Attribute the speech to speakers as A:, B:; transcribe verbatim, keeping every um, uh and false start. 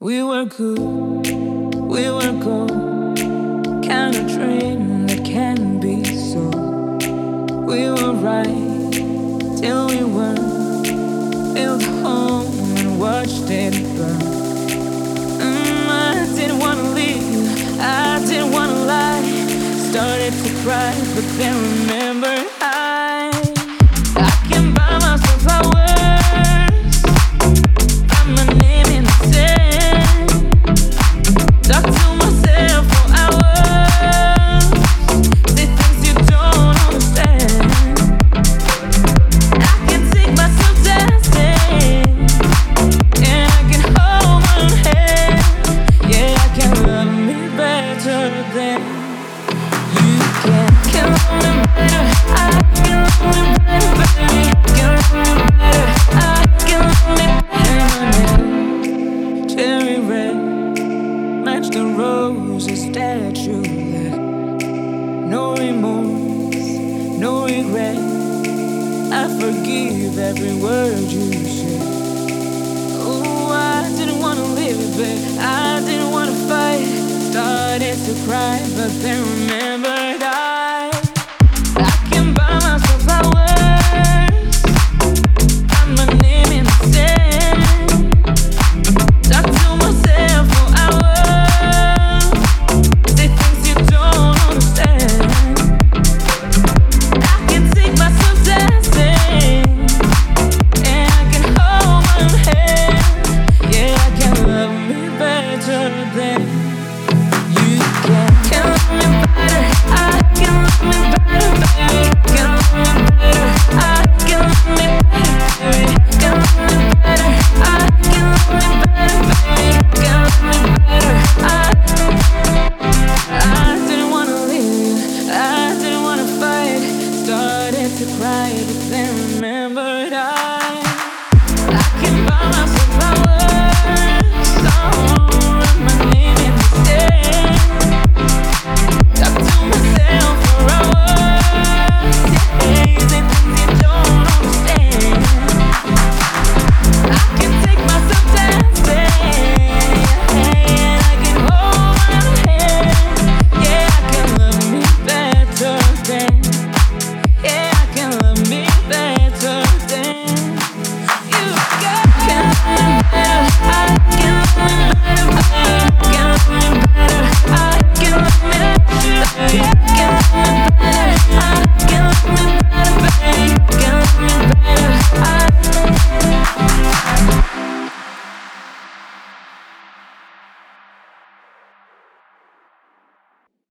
A: We were good, we were gold, kind of dream that can be so. We were right till we weren't. Built a home and watched it burn. Mm, I didn't wanna leave, I didn't wanna lie. Started to cry, but then remembered I I can buy myself flowers, write my name in the sand, talk to myself for hours, say things you don't understand. I can take myself dancing, and I can hold my own hand. Yeah, I can love me better than you can. Can love me better, I can love me better, baby. Can love me better, I can love me better. Cherry red, match the roses that you left. No remorse, no regret. I forgive every word you said. Oh, I didn't wanna live it, babe. I didn't wanna fight. Started to cry, but then remember